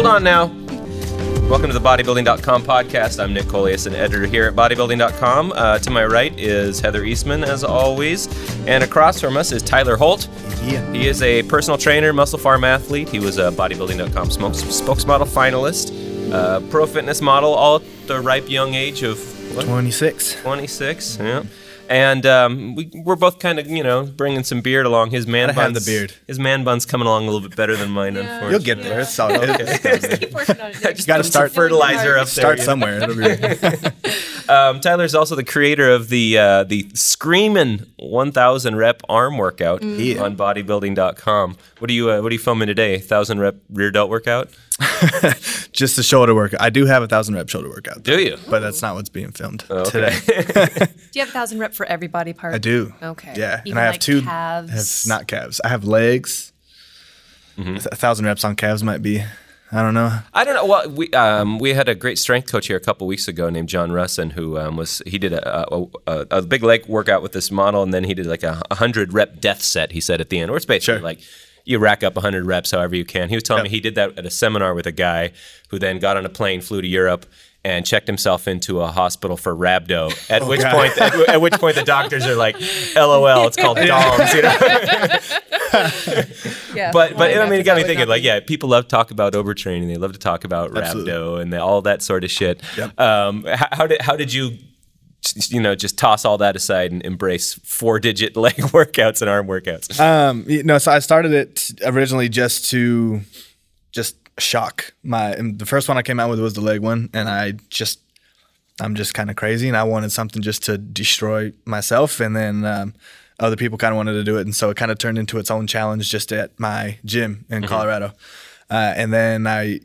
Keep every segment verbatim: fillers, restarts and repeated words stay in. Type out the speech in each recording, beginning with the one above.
Hold on now. Welcome to the bodybuilding dot com podcast. I'm Nick Colias, an editor here at bodybuilding dot com. Uh, to my right is Heather Eastman, as always. And across from us is Tyler Holt. Yeah. He is a personal trainer, muscle farm athlete. He was a bodybuilding dot com spokesmodel finalist, uh, pro fitness model, all at the ripe young age of what? twenty-six. twenty-six, yeah. And um, we, we're both kind of, you know, bringing some beard along. His man I buns. have the beard. His man bun's coming along a little bit better than mine, Yeah. unfortunately. You'll get there. It's all Just keep working on it. Nick. Just gotta put some start- fertilizer up there. Start you know? somewhere. It'll be Um, Tyler's also the creator of the uh, the Screamin' one thousand rep arm workout Yeah. on bodybuilding dot com. What are you uh, What are you filming today? one thousand rep rear delt workout? just a shoulder workout. I do have a thousand rep shoulder workout, Do you? but that's not what's being filmed Oh, okay. today. Do you have a thousand rep for every body part? I do. Okay. Yeah, Even and I have like two. calves? I have not calves. I have legs. Mm-hmm. A thousand reps on calves might be. I don't know. I don't know. Well, we um, we had a great strength coach here a couple weeks ago named John Russin, who um, was he did a, a, a, a big leg workout with this model, and then he did like a hundred rep death set. He said at the end, or it's basically Sure. like you rack up a hundred reps however you can. He was telling Yep. me he did that at a seminar with a guy who then got on a plane, flew to Europe, and checked himself into a hospital for rhabdo. At Oh, which God. point, at, at which point, the doctors are like, "L O L, it's called D O M S." You know? Yeah. But but Well, I mean, it that's got me probably thinking. not Like, me. yeah, people love to talk about overtraining. They love to talk about Absolutely. rhabdo and the, all that sort of shit. Yep. Um, how, how did how did you, you know, just toss all that aside and embrace four digit leg workouts and arm workouts? Um, you know, so I started it originally just to just shock my. And the first one I came out with was the leg one, and I just, I'm just kind of crazy, and I wanted something just to destroy myself, and then um, other people kind of wanted to do it, and so it kind of turned into its own challenge just at my gym in Colorado, uh, and then I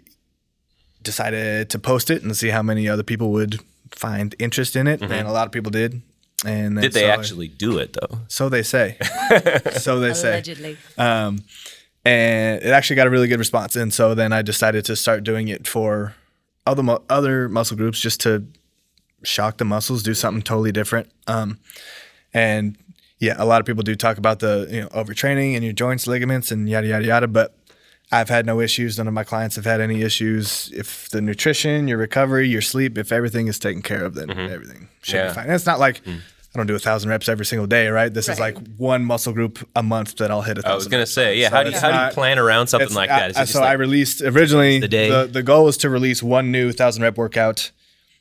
decided to post it and see how many other people would find interest in it, and a lot of people did. And then Did they so I- actually do it though? so they say. so they say. Allegedly. Um, and it actually got a really good response. And so then I decided to start doing it for other mu- other muscle groups just to shock the muscles, do something totally different. Um, and yeah, a lot of people do talk about the you know overtraining and your joints, ligaments, and yada yada yada. But I've had no issues. None of my clients have had any issues. If the nutrition, your recovery, your sleep, if everything is taken care of, then everything should Yeah. be fine. And it's not like I don't do a thousand reps every single day, right? This is Right. like one muscle group a month that I'll hit a thousand. I was gonna reps say, on. yeah. So how do you it's how do you not- plan around something it's- like I- that? Is it I- just so like, I released originally the day? The, the goal was to release one new thousand rep workout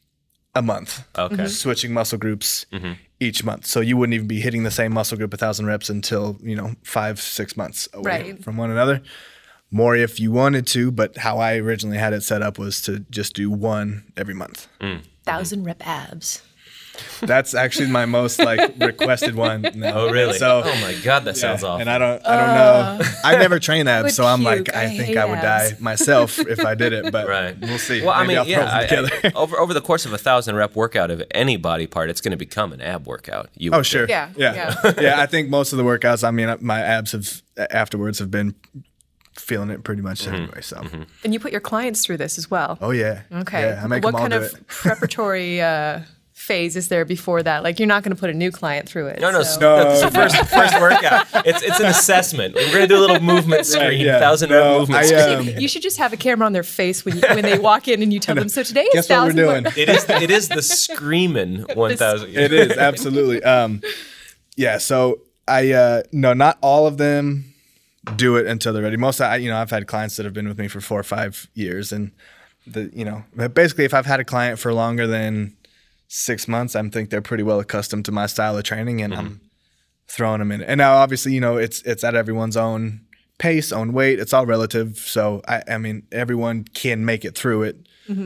a month. Okay. Switching muscle groups each month, so you wouldn't even be hitting the same muscle group a thousand reps until you know five six months away Right. from one another. More if you wanted to, but how I originally had it set up was to just do one every month. Thousand rep abs. That's actually my most like requested one. now. Oh really? So oh my god, that sounds yeah, awful. and I don't, I don't know. I never train abs, would so I'm puke. like, I, I think hate I would abs. die myself if I did it. But Right. we'll see. Well, Maybe I I'll mean, throw yeah. them I- together. I- over over the course of a thousand rep workout of any body part, it's going to become an ab workout. You Oh would sure. think. Yeah, Yeah. yeah. Yeah. I think most of the workouts. I mean, my abs have afterwards have been feeling it pretty much anyway. So. And you put your clients through this as well. Oh yeah. Okay. Yeah, I make what them all kind do of it. preparatory uh, phase is there before that? Like, you're not going to put a new client through it. No, no, so- No. it's the first first workout. It's it's an assessment. We're gonna do a little movement screen, yeah. thousand No, rep movement I, screen. um, You should just have a camera on their face when you, when they walk in and you tell them. So today is Guess what we're thousand. doing? It is it is the screaming one thousand. It is absolutely. Um, yeah. So I uh, no, not all of them do it until they're ready. Most, I you know, I've had clients that have been with me for four or five years, and the you know, basically, if I've had a client for longer than six months, I think they're pretty well accustomed to my style of training, and I'm throwing them in. And now, obviously, you know, it's it's at everyone's own pace, own weight. It's all relative. So I, I mean, everyone can make it through it.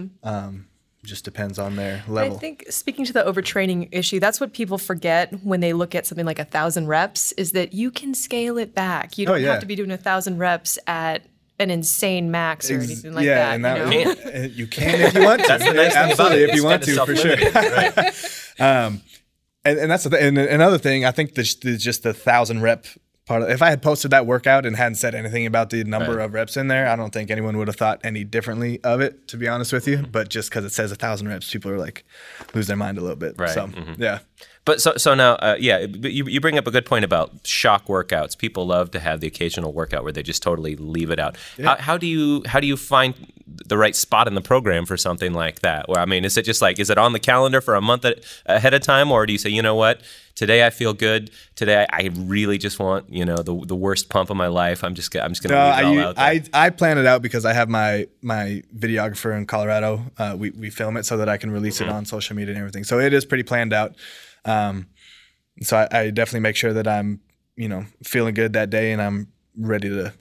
Um, just depends on their level. I think speaking to the overtraining issue, that's what people forget when they look at something like a thousand reps is that you can scale it back. You Oh, don't yeah. have to be doing a thousand reps at an insane max or Ex- anything like yeah, that. and that you know? was- uh, you can if you want to. That's the nice thing about Absolutely, it. if you want It's to, for kinda sure. self-limiting, right? Um, and, and that's the thing. And another thing, I think the, the just the thousand rep part of, if I had posted that workout and hadn't said anything about the number Right. of reps in there, I don't think anyone would have thought any differently of it, to be honest with you. But just because it says a thousand reps, people are like lose their mind a little bit. Right. So Mhm. yeah. But so so now, uh, yeah, but you, you bring up a good point about shock workouts. People love to have the occasional workout where they just totally leave it out. How, how do you how do you find the right spot in the program for something like that? Well, I mean, is it just like, is it on the calendar for a month at, ahead of time, or do you say, you know what, today I feel good. Today I, I really just want, you know, the the worst pump of my life. I'm just I'm just gonna No, leave it all I, out there. I I plan it out because I have my my videographer in Colorado. Uh, we we film it so that I can release Mm-hmm. it on social media and everything. So it is pretty planned out. Um, so I, I definitely make sure that I'm, you know, feeling good that day and I'm ready to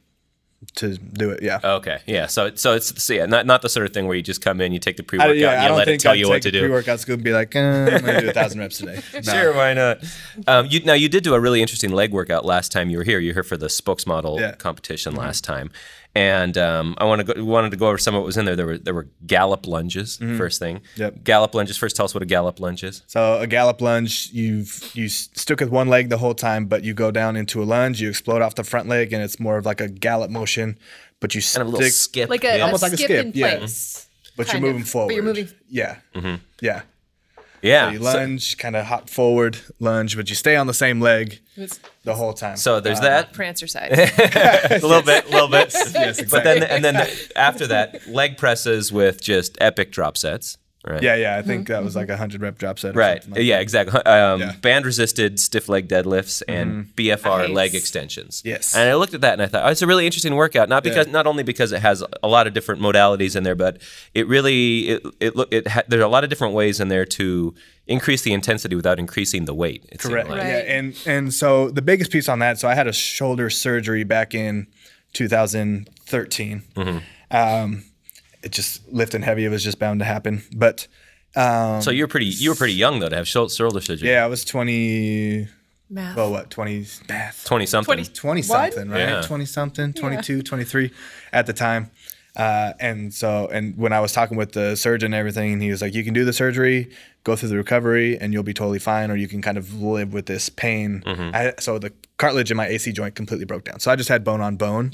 to do it. Yeah. Okay, yeah. So, so it's so yeah, not not the sort of thing where you just come in, you take the pre I, workout, yeah, and I you don't let it think tell I'd you take what to a do. pre-workout school and be like, eh, I'm gonna do a thousand reps today. No. Sure, why not? Um, you, now you did do a really interesting leg workout last time you were here. You were here for the spokesmodel Yeah. competition last time, and um, I want to go, wanted to go over some of what was in there. There were there were gallop lunges. First thing, Yep. gallop lunges. First, tell us what a gallop lunge is. So a gallop lunge, you've you stick with one leg the whole time, but you go down into a lunge. You explode off the front leg, and it's more of like a gallop motion. But you And a little stick, skip. Like a, yeah. Almost a like a skip, skip, in yeah. place. but you're kind moving of. forward. But you're moving. Yeah, yeah. yeah. So you So- lunge, kind of hop forward, lunge, but you stay on the same leg It's the whole time. So there's Uh, that. prancer side. a little bit, a little bit. Yes, exactly. But then, and then after that, leg presses with just epic drop sets. Right. Yeah, yeah. I think that was like a hundred rep drop set. Or Right. something like Yeah, exactly. Um, Yeah. Band resisted stiff leg deadlifts and B F R Nice. leg extensions. Yes. And I looked at that and I thought, oh, it's a really interesting workout. Not because, not only because it has a lot of different modalities in there, but it really, it, it look, it ha- there's a lot of different ways in there to increase the intensity without increasing the weight. It seemed Correct. like. Right. Yeah, and and so the biggest piece on that. So I had a shoulder surgery back in two thousand thirteen. Mm-hmm. Um, it just lifting heavy. It was just bound to happen. But um, So you're pretty, you were pretty young though to have shou- shoulder surgery. yeah, I was twenty. Math. Well, what twenty? Math. twenty something. twenty. twenty What? something, right? Yeah. twenty something, twenty-two, twenty-three at the time. Uh, and so, and when I was talking with the surgeon and everything, he was like, you can do the surgery, go through the recovery, and you'll be totally fine, or you can kind of live with this pain. I, so the cartilage in my A C joint completely broke down. So I just had bone on bone.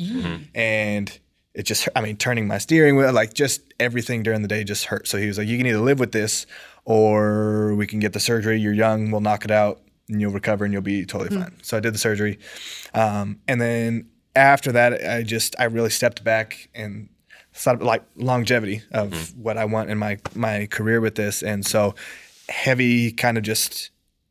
And it just, I mean, turning my steering wheel, like just everything during the day just hurt. So he was like, you can either live with this or we can get the surgery. You're young, we'll knock it out and you'll recover and you'll be totally fine. So I did the surgery. Um, and then after that, I just, I really stepped back and thought like longevity of what I want in my, my career with this. And so heavy kind of just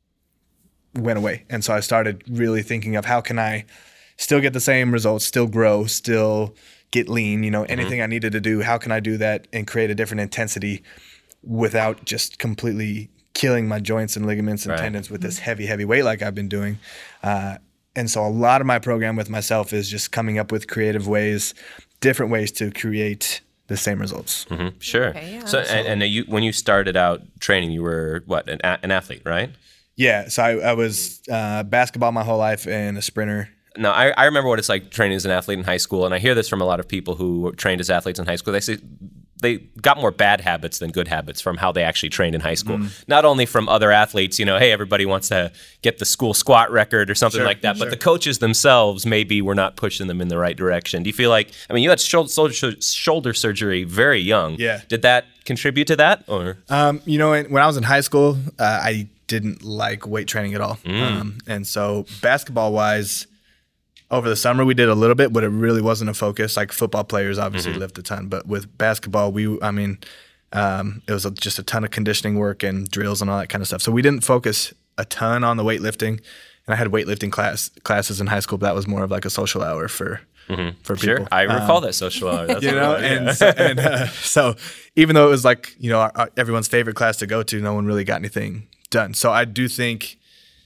went away. And so I started really thinking of how can I still get the same results, still grow, still get lean, you know, anything I needed to do, how can I do that and create a different intensity without just completely killing my joints and ligaments and Right. tendons with this heavy, heavy weight like I've been doing. Uh, and so a lot of my program with myself is just coming up with creative ways, different ways to create the same results. Sure. Okay, yeah. So, and, and you, when you started out training, you were what, an, a- an athlete, right? Yeah. So I, I was uh, basketball my whole life and a sprinter. No, I, I remember what it's like training as an athlete in high school, and I hear this from a lot of people who were trained as athletes in high school. They say they got more bad habits than good habits from how they actually trained in high school. Not only from other athletes, you know, hey, everybody wants to get the school squat record or something Sure, like that, but sure. the coaches themselves maybe were not pushing them in the right direction. Do you feel like, I mean, you had shoulder, shoulder, shoulder surgery very young. Yeah. Did that contribute to that, or? Um, you know, when I was in high school, uh, I didn't like weight training at all. Um, and so basketball wise, over the summer we did a little bit, but it really wasn't a focus. Like football players obviously lift a ton, but with basketball, we, I mean, um, it was a, just a ton of conditioning work and drills and all that kind of stuff. So we didn't focus a ton on the weightlifting. And I had weightlifting class classes in high school, but that was more of like a social hour for for people. Sure, I recall that social hour. That's You what it know, was, yeah. and, so, and uh, so even though it was like, you know, our, our, everyone's favorite class to go to, no one really got anything done. So I do think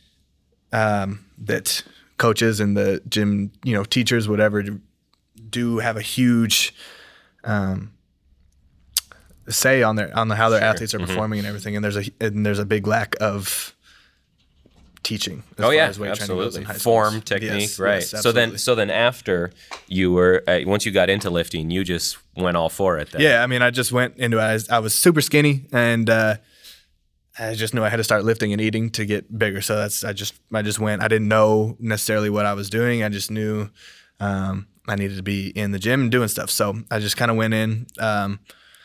um, that coaches and the gym, you know, teachers, whatever, do have a huge um, say on their on the, how their athletes are performing and everything. And there's a and there's a big lack of teaching. As Oh far yeah, as weight training goes absolutely. in high Form, schools. technique, Yes, right? yes, so then, absolutely. so then after you were uh, once you got into lifting, you just went all for it. Then. Yeah, I mean, I just went into it. I was, I was super skinny, and uh, I just knew I had to start lifting and eating to get bigger. So that's I just I just went. I didn't know necessarily what I was doing. I just knew um, I needed to be in the gym and doing stuff. So I just kind of went in. Um,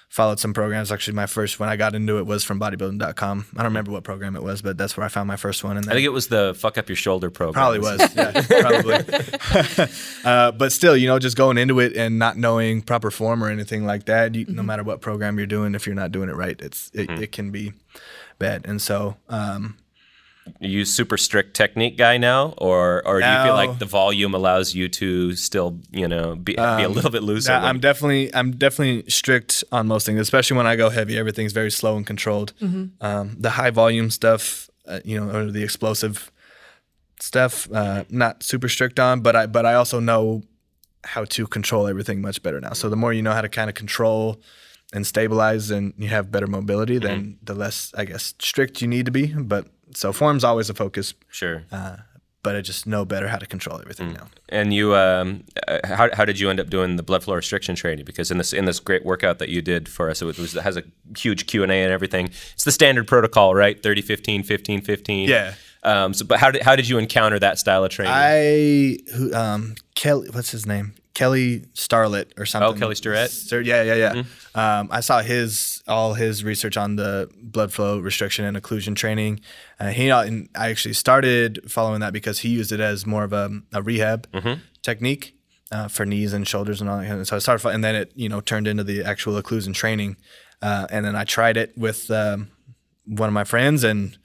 followed some programs. Actually, my first when I got into it was from bodybuilding dot com. I don't remember what program it was, but that's where I found my first one. And I think it was the Fuck Up Your Shoulder program. Probably was, yeah, probably. uh, but still, you know, just going into it and not knowing proper form or anything like that, you, mm-hmm. no matter what program you're doing, if you're not doing it right, it's it, mm-hmm. it can be bad. And so, um, are you super strict technique guy now, or or do you feel like the volume allows you to still, you know, be, um, be a little bit looser? Yeah, I'm definitely I'm definitely strict on most things, especially when I go heavy. Everything's very slow and controlled. Mm-hmm. Um, the high volume stuff, uh, you know, or the explosive stuff, uh, not super strict on, but I but I also know how to control everything much better now. So the more you know how to kind of control and stabilize, and you have better mobility, then mm-hmm. the less, I guess, strict you need to be. But so form's always a focus. Sure. Uh, but I just know better how to control everything mm. now. And you, um, uh, how how did you end up doing the blood flow restriction training? Because in this in this great workout that you did for us, it, was, it has a huge Q and A and everything. It's the standard protocol, right? thirty, fifteen, fifteen, fifteen. Yeah. Um, so, but how did how did you encounter that style of training? I who um Kelly, what's his name? Kelly Starlett or something. Oh, Kelly Starrett? Star, yeah, yeah, yeah. Mm-hmm. Um, I saw his all his research on the blood flow restriction and occlusion training. Uh, he and I actually started following that because he used it as more of a, a rehab mm-hmm. technique uh, for knees and shoulders and all that. And so I started, and then it you know turned into the actual occlusion training. Uh, and then I tried it with um, one of my friends and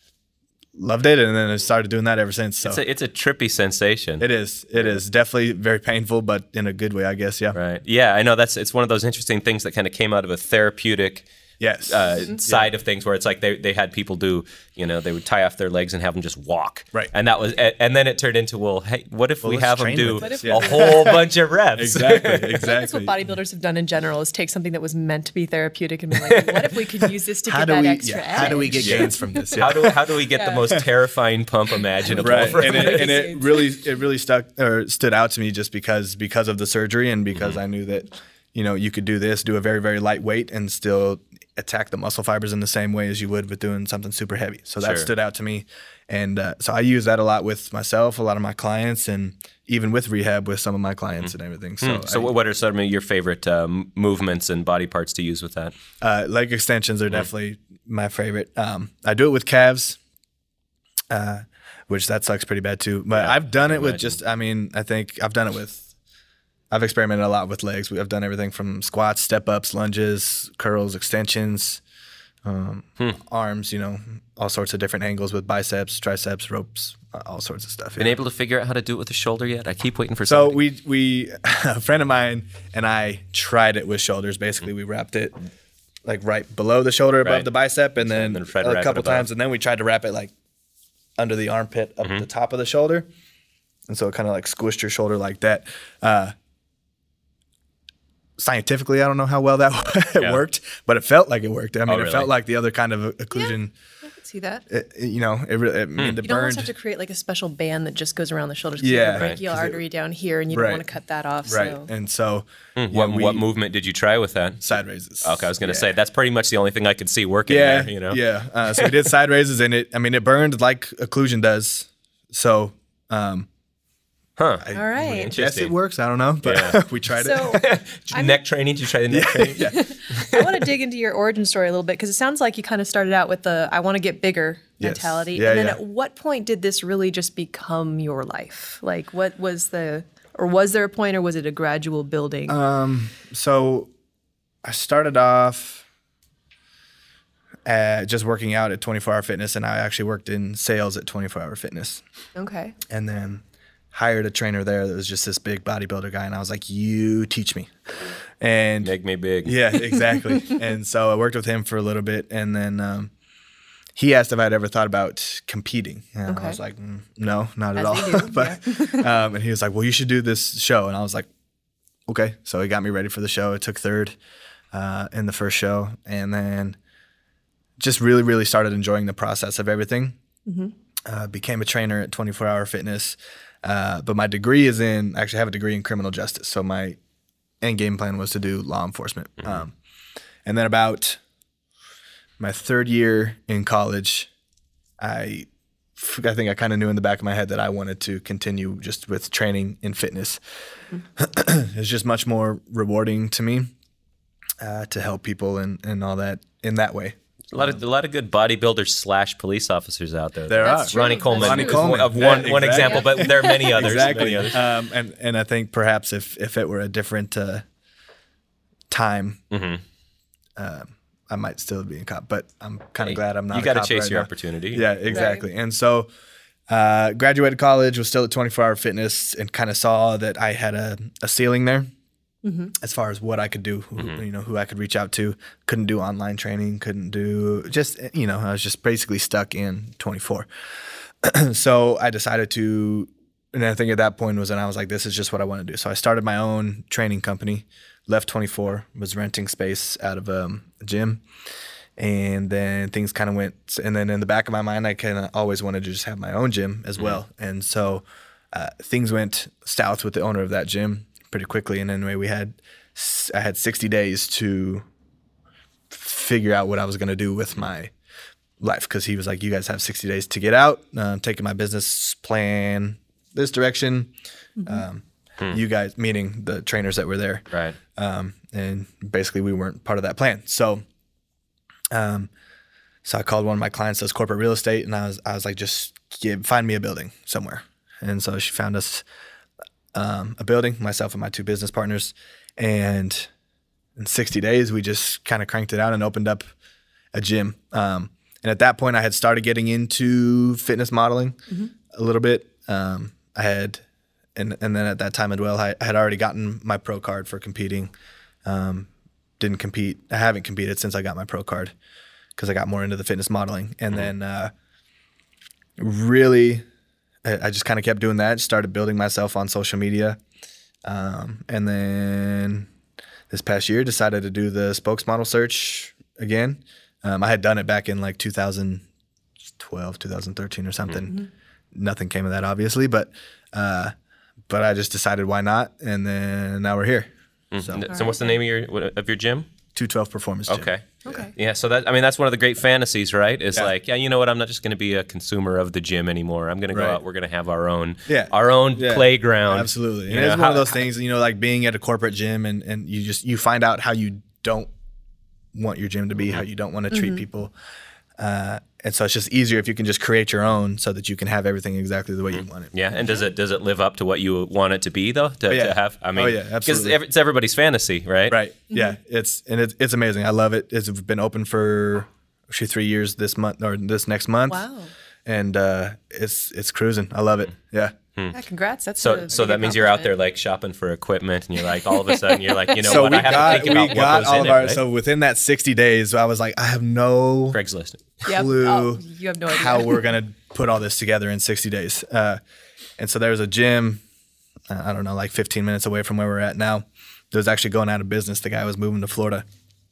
loved it, and then I started doing that ever since. So it's a, it's a trippy sensation. It is. It is definitely very painful, but in a good way, I guess. Yeah. Right. Yeah, I know. That's it's one of those interesting things that kind of came out of a therapeutic yes. uh, mm-hmm. side yeah. of things, where it's like they they had people do, you know, they would tie off their legs and have them just walk. Right. And that was, and then it turned into, well, hey, what if well, we have them do this, yeah. a whole bunch of reps? Exactly. Exactly. That's what bodybuilders have done in general: is take something that was meant to be therapeutic and be like, what if we could use this to how get do that we, extra yeah, edge? How do we get gains from this? Yeah. How do how do we get yeah. the most terrifying pump imaginable? Right. From and, it, and it really it really stuck or stood out to me just because because of the surgery and because mm-hmm. I knew that you know you could do this, do a very very light weight and still attack the muscle fibers in the same way as you would with doing something super heavy. So that sure. stood out to me. And uh, so I use that a lot with myself, a lot of my clients, and even with rehab with some of my clients mm-hmm. and everything. So, mm. so I, what are some of your favorite um, movements and body parts to use with that? Uh, leg extensions are mm. definitely my favorite. Um, I do it with calves, uh, which that sucks pretty bad too. But yeah, I've done it with just, I mean, I think I've done it with I've experimented a lot with legs. I've done everything from squats, step-ups, lunges, curls, extensions, um, hmm. arms, you know, all sorts of different angles with biceps, triceps, ropes, all sorts of stuff. Been yeah. able to figure out how to do it with the shoulder yet? I keep waiting for so somebody. So we, we a friend of mine and I tried it with shoulders. Basically, we wrapped it like right below the shoulder above right. the bicep and then, and then a couple times. And then we tried to wrap it like under the armpit up mm-hmm. the top of the shoulder. And so it kind of like squished your shoulder like that. Uh, Scientifically, I don't know how well that it yeah. worked, but it felt like it worked. I mean, oh, really? It felt like the other kind of occlusion. Yeah, I can see that. It, it, you know, it really it, hmm. I mean, the you burned. almost have to create like a special band that just goes around the shoulders. Yeah, you have a right. brachial artery it, down here, and you right. don't want to cut that off. Right, so. and so hmm. what we, what movement did you try with that? Side raises. Okay, I was going to yeah. say that's pretty much the only thing I could see working yeah, there. You know, yeah. Uh, so we did side raises, and it. I mean, it burned like occlusion does. So. Um, Huh. I, All right. Yes, it works. I don't know, but yeah. we tried so, it. Neck training? Did you try the neck yeah, training? Yeah. I want to dig into your origin story a little bit because it sounds like you kind of started out with the I want to get bigger yes. mentality. Yeah, and then yeah. at what point did this really just become your life? Like what was the, or was there a point or was it a gradual building? Um. So I started off uh, just working out at twenty-four hour fitness, and I actually worked in sales at twenty-four hour fitness. Okay. And then hired a trainer there that was just this big bodybuilder guy, and I was like, you teach me. And make me big. Yeah, exactly. And so I worked with him for a little bit, and then um, he asked if I'd ever thought about competing. And okay. I was like, mm, no, not As at all. we do, but yeah. um, and he was like, well, you should do this show. And I was like, okay. So he got me ready for the show. I took third uh, in the first show, and then just really, really started enjoying the process of everything. Mm-hmm. Uh, became a trainer at twenty-four hour fitness. Uh, but my degree is in, actually I have a degree in criminal justice. So my end game plan was to do law enforcement. Mm-hmm. Um, and then about my third year in college, I, I think I kind of knew in the back of my head that I wanted to continue just with training in fitness. Mm-hmm. It's just much more rewarding to me. uh, to help people and, and all that in that way. A lot of a lot of good bodybuilders slash police officers out there. There That's are. true. Ronnie Coleman, Ronnie is Coleman. of Yeah, one one exactly. example, but there are many others. Exactly. Many others. Um, and and I think perhaps if if it were a different uh, time, Mm-hmm. uh, I might still be a cop. But I'm kind of Hey, glad I'm not. you a got to cop chase right your now. opportunity. Yeah, exactly. And so, uh, graduated college, was still at twenty-four hour fitness, and kind of saw that I had a, a ceiling there. As far as what I could do, who, Mm-hmm. you know, who I could reach out to, couldn't do online training, couldn't do just, you know, I was just basically stuck in twenty-four. So I decided to, and I think at that point was when I was like, this is just what I want to do. So I started my own training company, left twenty-four, was renting space out of um, a gym. And then things kind of went, and then in the back of my mind, I kind of always wanted to just have my own gym as well. And so uh, things went south with the owner of that gym pretty quickly. And anyway, we had, I had sixty days to figure out what I was going to do with my life. Cause he was like, you guys have sixty days to get out. Uh, I'm taking my business plan this direction. Um, you guys, meaning the trainers that were there. Right. Um, and basically we weren't part of that plan. So, um, so I called one of my clients that does corporate real estate, and I was, I was like, just give, find me a building somewhere. And so she found us, um, a building, myself and my two business partners. And in sixty days, we just kind of cranked it out and opened up a gym. Um, and at that point I had started getting into fitness modeling a little bit. Um, I had, and, and then at that time as well, I, I had already gotten my pro card for competing. Um, didn't compete. I haven't competed since I got my pro card because I got more into the fitness modeling. And then uh, really, I, I just kind of kept doing that, started building myself on social media. Um, and then this past year decided to do the spokesmodel search again. Um, I had done it back in like two thousand twelve, two thousand thirteen or something. Mm-hmm. Nothing came of that, obviously, but uh, but I just decided why not, and then now we're here. So, So, so what's the name of your what- of your gym? two twelve Performance Gym. Okay. Okay. Yeah, so that I mean that's one of the great fantasies, right? Is Yeah. like, yeah, you know what? I'm not just going to be a consumer of the gym anymore. I'm going to go Right. out. We're going to have our own, Yeah. our own Yeah. playground. Absolutely. You And know, it's one how- of those things, you know, like being at a corporate gym and, and you just, you find out how you don't want your gym to be, how you don't want to treat people. Uh, and so it's just easier if you can just create your own so that you can have everything exactly the way you want it. Yeah, and does it does it live up to what you want it to be though? To, Oh, yeah. to have, I mean, Oh, yeah, because absolutely. it's everybody's fantasy, right? Right. Yeah. It's, and it's, it's amazing. I love it. It's been open for actually three years this month or this next month. Wow. And uh, it's, it's cruising. I love it. Yeah. Yeah, congrats. That's So a so big that means you're out there accomplishment. like shopping for equipment, and you're like all of a sudden you're like, you know so what? we I have got, to think we about what got goes all in of it, our, right? so within that sixty days, I was like, I have no Craigslist. Yep. clue Oh, you have no idea. how we're going to put all this together in sixty days. Uh, and so there was a gym, uh, I don't know, like fifteen minutes away from where we're at now. That was actually going out of business. The guy was moving to Florida.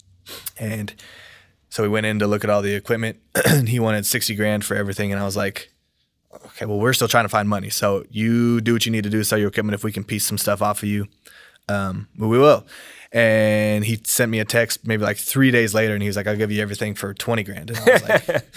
And so we went in to look at all the equipment and he wanted sixty grand for everything. And I was like, okay, well, we're still trying to find money. So you do what you need to do, sell your equipment. If we can piece some stuff off of you, um, we will. And he sent me a text maybe like three days later, and he was like, I'll give you everything for twenty grand. And I was like, so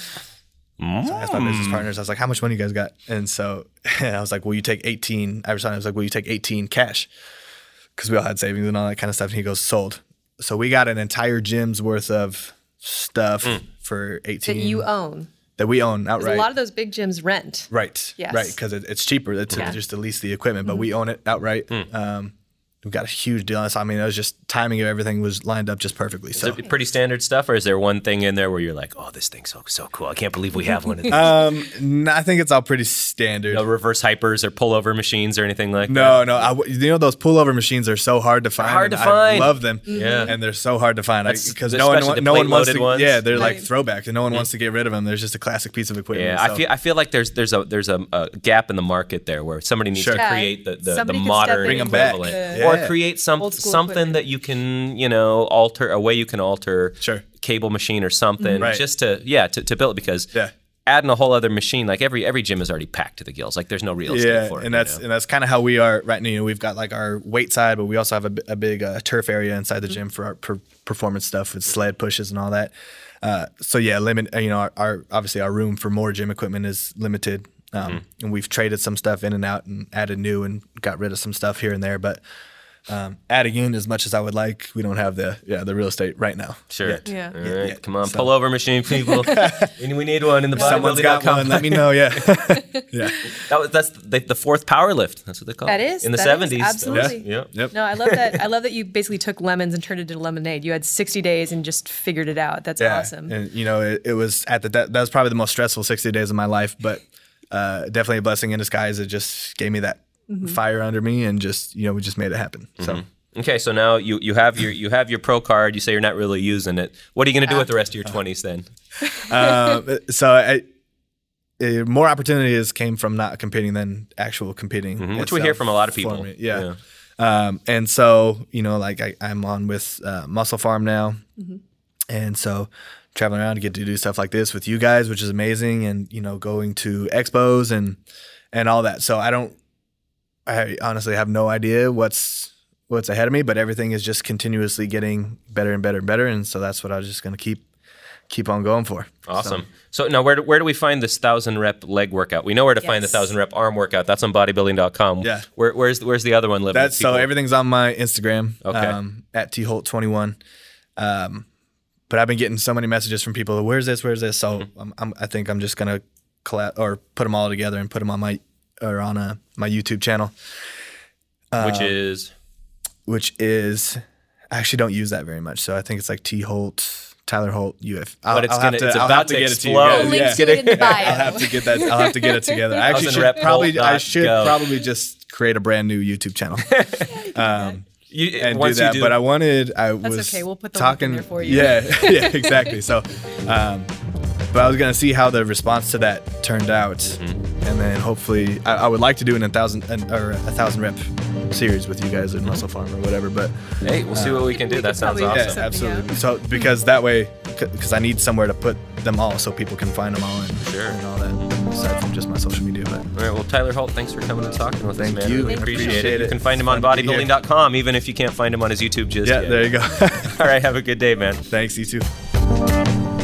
I asked my business partners, I was like, how much money you guys got? And so I was like, will you take eighteen? I was like, will you take eighteen cash? Because we all had savings and all that kind of stuff. And he goes, sold. So we got an entire gym's worth of stuff for that eighteen you own. that we own 'Cause outright. A lot of those big gyms rent. Right. Yes. Right. Because it, it's cheaper to Yeah. just to lease the equipment, but we own it outright. Um, we got a huge deal on this. I mean, it was just timing of everything was lined up just perfectly. So, Is it pretty standard stuff, or is there one thing in there where you're like, oh, this thing's so so cool. I can't believe we have one of these. um, n- I think it's all pretty standard. No reverse hypers or pullover machines or anything like that. No, no. I w you know, those pullover machines are so hard to find. hard and to find. I love them. Yeah. And they're so hard to find That's- because especially no one, the wa- no one wants to. plate-loaded ones. Yeah, they're like Right. throwbacks, and no one wants to get rid of them. There's just a classic piece of equipment. Yeah, I so- feel I feel like there's there's a there's a, a gap in the market there where somebody needs Sure. to create the the, the Somebody could step modern in Bring 'em and back. put equivalent, the Yeah. or create some Old school something equipment. that you can you know alter a way you can alter Sure. cable machine or something Right. just to yeah to, to build it because Yeah. adding a whole other machine like every every gym is already packed to the gills like there's no real estate Yeah, for it. and you that's know? and that's kind of how we are right now. You know, we've got like our weight side, but we also have a, bi- a big uh, turf area inside the gym for our per- performance stuff with sled pushes and all that. Uh, so yeah, limit. uh, You know, our, our obviously our room for more gym equipment is limited, um, and we've traded some stuff in and out and added new and got rid of some stuff here and there. But um, adding in as much as I would like. We don't have the yeah the real estate right now. Sure. yet. Yeah. All Yeah, right. yeah. Come on, So- pull over machine people. we we need one in the Someone's got bodybuilding dot com. one. Let me know. Yeah. yeah. That was that's the, the fourth power lift. That's what they call That it. is, in the that is, seventies. absolutely. Yeah. Yep. No, I love that. I love that you basically took lemons and turned it into lemonade. You had sixty days and just figured it out. That's Yeah. awesome. And you know, it, it was at the that, that was probably the most stressful sixty days of my life, but uh, definitely a blessing in disguise. It just gave me that Mm-hmm. fire under me, and just you know, we just made it happen. So. Okay, so now you, you have your you have your pro card. You say you're not really using it. What are you going to do with the rest of your twenties then? uh, so I, uh, more opportunities came from not competing than actual competing, Mhm, which we hear from a lot of people. for me. Yeah. Um, and so, you know, like I, I'm on with uh, Muscle Farm now. Mm-hmm. And so traveling around to get to do stuff like this with you guys, which is amazing. And, you know, going to expos and, and all that. So I don't, I honestly have no idea what's, what's ahead of me, but everything is just continuously getting better and better and better. And so that's what I was just going to keep, keep on going for. Awesome. So, now where do, where do we find this thousand rep leg workout? We know where to find the Yes. thousand rep arm workout. That's on bodybuilding dot com. Yeah. Where, where's where's the other one living? That's so People- everything's on my Instagram. Okay. Um, at T Holt twenty-one. Um, but I've been getting so many messages from people. Where's this? Where's this? So Mm-hmm. I'm, I'm, I think I'm just gonna collab or put them all together and put them on my or on a, my YouTube channel, which is which is I actually don't use that very much. So I think it's like T Holt, Tyler Holt, U F. I'll, But it's I'll gonna- have to, it's I'll about have to to get it to you explode. guys. We'll link Yeah. to it in the bio. I'll have to get that. I'll have to get it together. I actually Thousand should rep probably. Holt I dot should go. probably just create a brand new YouTube channel. Um, you, and do once that. you do, But I wanted, I That's was okay. We'll put the link in talking there for you. Yeah, yeah, exactly. So, um, but I was gonna see how the response to that turned out, Mm-hmm. and then hopefully, I, I would like to do an a thousand an, or a thousand rep series with you guys in Muscle Farm or whatever. But hey, we'll see what we can do. we That could sounds probably do awesome. yeah, something absolutely. out. So because that way, because I need somewhere to put them all, so people can find them all and, Sure. and all that, aside from just my social media. But All right, well, Tyler Holt, thanks for coming and talking with Thank us, man. you. Really Thank appreciate, you. it. Appreciate You it. can find him on Fun to be here. bodybuilding dot com, even if you can't find him on his YouTube just yeah, yet. there you go. All right, have a good day, man. Thanks, you too.